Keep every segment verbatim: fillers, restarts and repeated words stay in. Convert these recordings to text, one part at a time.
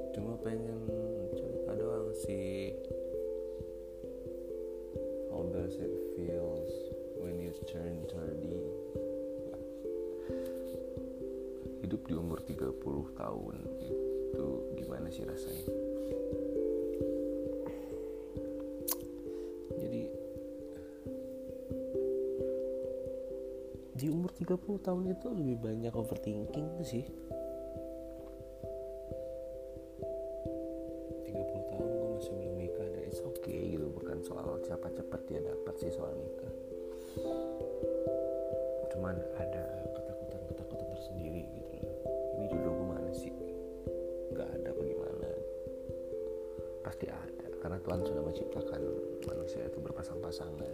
Cuma pengen cerita doang sih. How does it feels when you turn thirty? Hidup di umur tiga puluh tahun itu gimana sih rasanya? Jadi di umur tiga puluh tahun itu lebih banyak overthinking sih. tiga puluh tahun gue masih belum nikah, dan it's okay gitu. Bukan soal siapa cepat dia dapat sih soal nikah. Cuman ada ketakutan-ketakutan tersendiri gitu loh. Ini jodoh gue mana sih? Gak ada bagaimana? Pasti ada, karena Tuhan sudah menciptakan manusia itu berpasang-pasangan.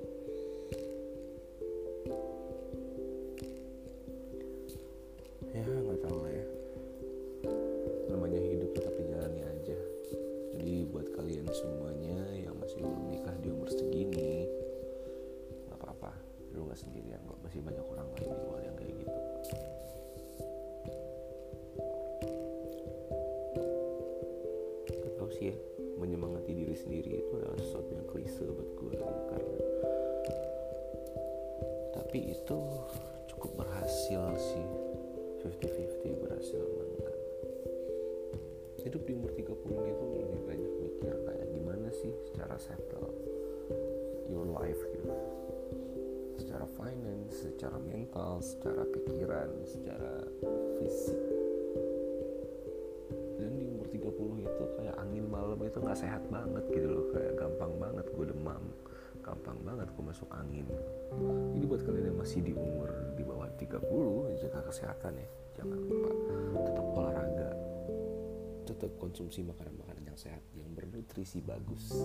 Ya nggak tahu lah ya. Namanya hidup tetap dijalani aja. Jadi buat kalian semuanya yang masih belum nikah di umur segini, nggak apa-apa, lu nggak sendirian kok. Masih banyak orang lain di luar yang kayak gitu. Gak tau sih ya, menyemangati diri sendiri itu adalah sesuatu yang klise buat gue, karena tapi itu cukup berhasil sih. fifty-fifty berhasil apa enggak. Hidup di umur tiga puluh itu lebih banyak mikir kayak gimana sih secara settle your life gitu. Secara finance, secara mental, secara pikiran, secara fisik. Dan di umur tiga puluh itu kayak angin malam itu gak sehat banget gitu loh. Kayak gampang banget gue demam, gampang banget gue masuk angin. Jadi buat kalian yang masih di umur di bawah tiga puluh, jaga kesehatan ya. Jangan lupa tetap olahraga, tetap konsumsi makanan-makanan yang sehat, yang bernutrisi bagus.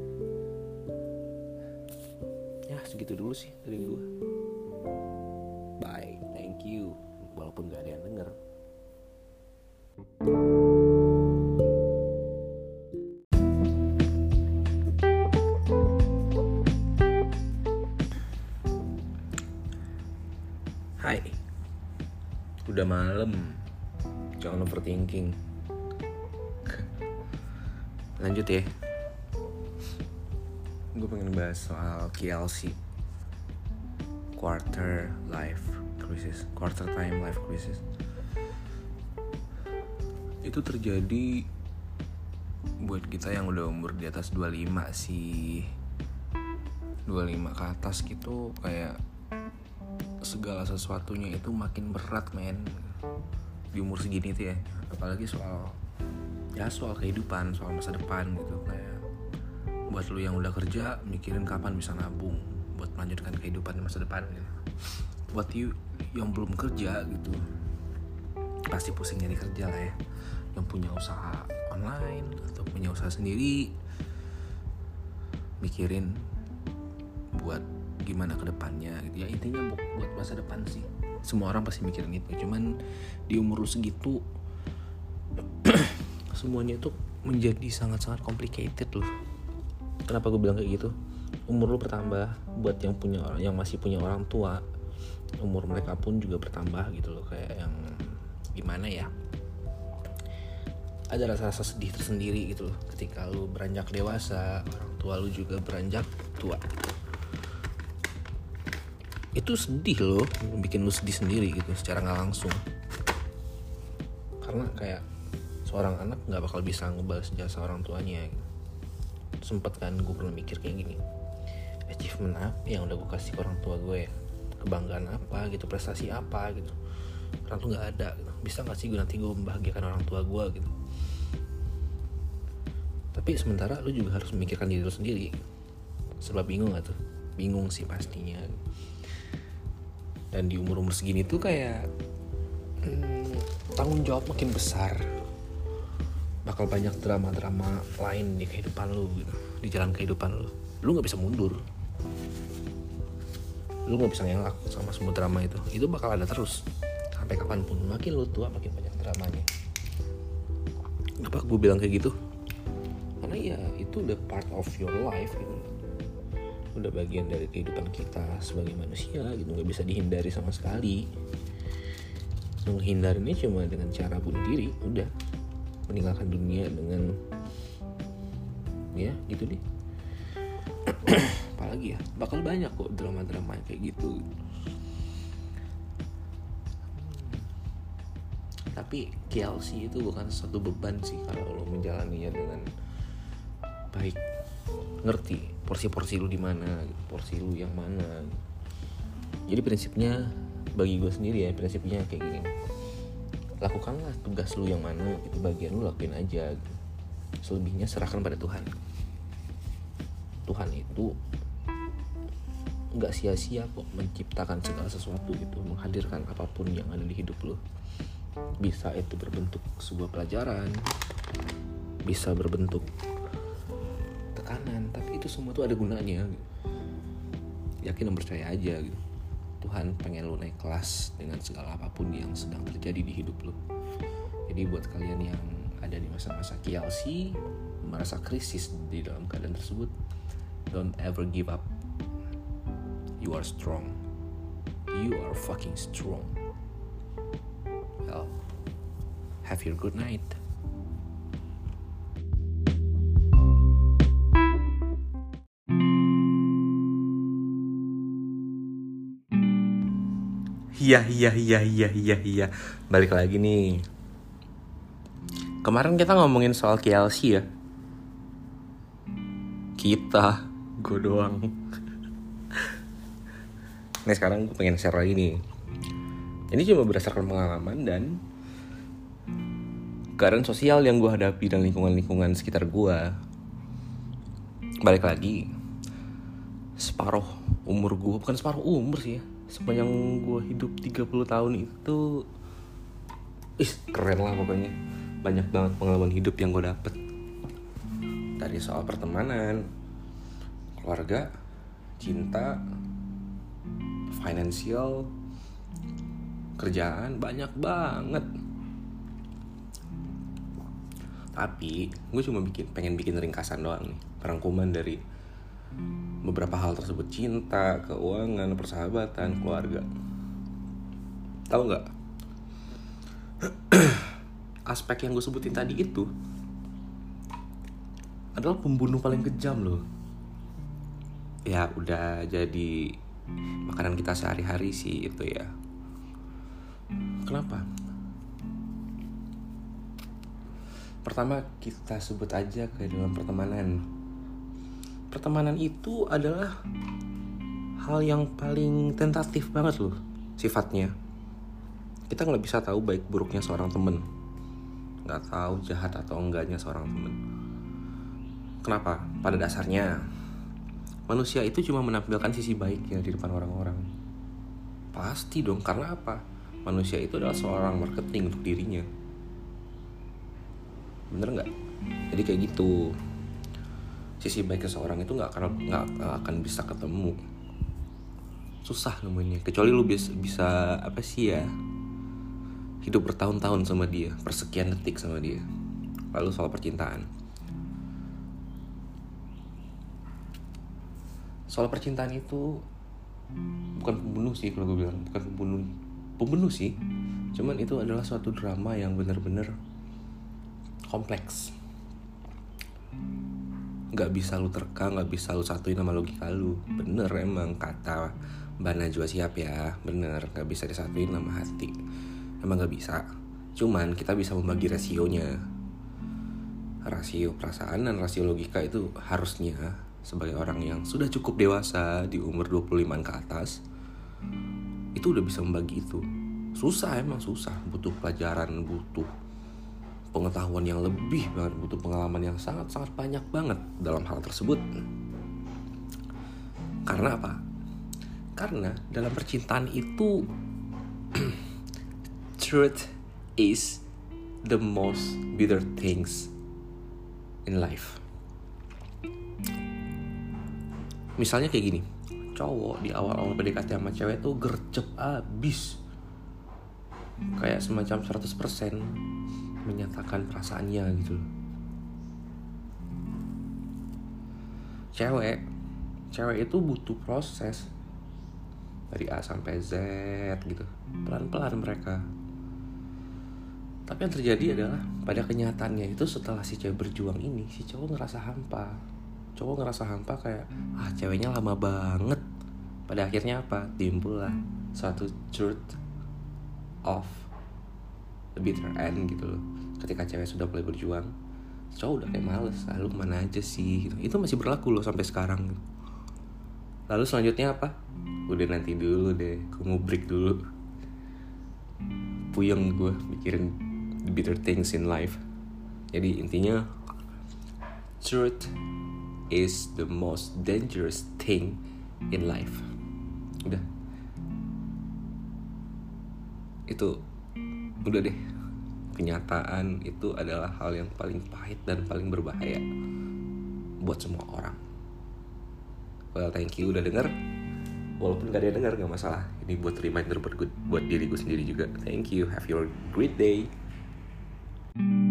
Ya segitu dulu sih dari gue. Bye, thank you. Walaupun gak ada yang denger. Hai, udah malam, jangan overthinking. Lanjut ya. Gue pengen bahas soal Q L C, Quarter Life Crisis, Quarter Time Life Crisis. Itu terjadi buat kita yang udah umur di atas dua puluh lima sih. dua puluh lima ke atas gitu, kayak segala sesuatunya itu makin berat men di umur segini tuh ya. Apalagi soal ya soal kehidupan, soal masa depan gitu. Kayak buat lu yang udah kerja, mikirin kapan bisa nabung buat melanjutkan kehidupan di masa depan gitu. Buat you yang belum kerja gitu, pasti pusing nyari kerja lah ya. Yang punya usaha online atau punya usaha sendiri, mikirin buat gimana ke depannya gitu ya. Intinya buat masa depan sih. Semua orang pasti mikirin itu. Cuman di umur segitu semuanya itu menjadi sangat-sangat complicated loh. Kenapa gue bilang kayak gitu? Umur lu bertambah. Buat yang punya yang masih punya orang tua, umur mereka pun juga bertambah gitu loh. Kayak yang gimana ya, ada rasa-rasa sedih tersendiri gitu loh. Ketika lu beranjak dewasa, orang tua lu juga beranjak tua. Itu sedih loh, bikin lu sedih sendiri gitu secara gak langsung. Karena kayak seorang anak gak bakal bisa ngebalas jasa orang tuanya gitu. Sempet kan gue pernah mikir kayak gini, achievement apa yang udah gue kasih ke orang tua gue ya? Kebanggaan apa gitu, prestasi apa gitu, orang tuh gak ada gitu. Bisa gak sih gue nanti gue membahagiakan orang tua gue gitu. Tapi sementara lu juga harus memikirkan diri lu sendiri. Sebab bingung gak tuh? Bingung sih pastinya. Dan di umur-umur segini tuh kayak hmm, tanggung jawab makin besar. Bakal banyak drama-drama lain di kehidupan lu gitu, di jalan kehidupan lu. Lu gak bisa mundur, lu gak bisa ngelak sama semua drama itu. Itu bakal ada terus sampai kapanpun. Makin lu tua makin banyak dramanya. Kenapa gue bilang kayak gitu? Karena ya itu udah part of your life gitu. Udah bagian dari kehidupan kita sebagai manusia gitu, nggak bisa dihindari sama sekali. Menghindarinya cuma dengan cara bunuh diri, udah. meninggalkan dunia dengan ya gitu deh. Apalagi ya, bakal banyak kok drama-drama kayak gitu. Tapi K L C itu bukan suatu beban sih kalau lo menjalaninya dengan baik. Ngerti porsi-porsi lu di mana, porsi lu yang mana. Jadi prinsipnya bagi gue sendiri ya, prinsipnya kayak gini. Lakukanlah tugas lu yang mana, itu bagian lu lakuin aja. Selebihnya serahkan pada Tuhan. Tuhan itu nggak sia-sia kok menciptakan segala sesuatu gitu, menghadirkan apapun yang ada di hidup lu. Bisa itu berbentuk sebuah pelajaran, bisa berbentuk tekanan, tapi itu semua tuh ada gunanya gitu. Yakin dan percaya aja gitu. Tuhan pengen lu naik kelas dengan segala apapun yang sedang terjadi di hidup lu. Jadi buat kalian yang ada di masa-masa K L C, merasa krisis di dalam keadaan tersebut, don't ever give up. You are strong. You are fucking strong. Well, have your good night. Iya, iya, iya, iya, iya, iya. Balik lagi nih. Kemarin kita ngomongin soal K L C ya. Kita, gue doang. Nah sekarang gue pengen share lagi nih. Ini cuma berdasarkan pengalaman dan keadaan sosial yang gue hadapi dan lingkungan-lingkungan sekitar gue. Balik lagi, separuh umur gue, bukan separuh umur sih ya, sepanjang gue hidup tiga puluh tahun itu, ih keren lah pokoknya. Banyak banget pengalaman hidup yang gue dapet. Dari soal pertemanan, keluarga, cinta, finansial, kerjaan, banyak banget. Tapi gue cuma bikin, pengen bikin ringkasan doang nih, perangkuman dari beberapa hal tersebut. Cinta, keuangan, persahabatan, keluarga. Tahu nggak? Aspek yang gue sebutin tadi itu adalah pembunuh paling kejam loh. Ya udah jadi makanan kita sehari-hari sih itu ya. Kenapa? Pertama kita sebut aja ke dalam pertemanan. Pertemanan itu adalah hal yang paling tentatif banget loh sifatnya. Kita nggak bisa tahu baik buruknya seorang temen, nggak tahu jahat atau enggaknya seorang temen. Kenapa? Pada dasarnya manusia itu cuma menampilkan sisi baiknya di depan orang-orang. Pasti dong, karena apa? Manusia itu adalah seorang marketing untuk dirinya. Bener nggak? Jadi kayak gitu. Sisi baik seseorang itu nggak akan nggak akan bisa ketemu. Susah nemuinnya. Kecuali lu bisa, bisa apa sih ya? Hidup bertahun-tahun sama dia, persekian detik sama dia. Lalu soal percintaan. Soal percintaan itu bukan pembunuh sih kalau gue bilang, bukan pembunuh. Pembunuh sih. Cuman itu adalah suatu drama yang benar-benar kompleks. Gak bisa lu terka, gak bisa lu satuin sama logika lu. Bener emang kata Mbak Najwa Shihab ya, bener, gak bisa disatuin sama hati. Emang gak bisa. Cuman kita bisa membagi rasionya. Rasio perasaan dan rasio logika itu harusnya sebagai orang yang sudah cukup dewasa di umur dua puluh lima ke atas, itu udah bisa membagi itu. Susah, emang susah. Butuh pelajaran, butuh pengetahuan yang lebih banget, butuh pengalaman yang sangat-sangat banyak banget dalam hal tersebut. Karena apa? Karena dalam percintaan itu truth is the most bitter things in life. Misalnya kayak gini, cowok di awal-awal P D K T sama cewek tuh gercep abis, kayak semacam seratus persen menyatakan perasaannya gitu. Cewek Cewek itu butuh proses dari A sampai Z gitu, pelan-pelan mereka. Tapi yang terjadi adalah pada kenyataannya itu setelah si cewek berjuang ini, si cowok ngerasa hampa. Cowok ngerasa hampa kayak, ah ceweknya lama banget. Pada akhirnya apa? Timbul lah suatu truth of the bitter end gitu loh. Ketika cewek sudah mulai berjuang, cowok udah kayak males, ah lu kemana aja sih gitu. Itu masih berlaku loh sampai sekarang gitu. Lalu selanjutnya apa? Udah nanti dulu deh, gue mau break dulu. Puyeng gue mikirin the bitter things in life. Jadi intinya, truth is the most dangerous thing in life. Udah. Itu udah deh. Kenyataan itu adalah hal yang paling pahit dan paling berbahaya buat semua orang. Well, thank you udah denger. Walaupun gak ada yang denger gak masalah. Ini buat reminder buat, buat diri gue sendiri juga. Thank you, have your great day.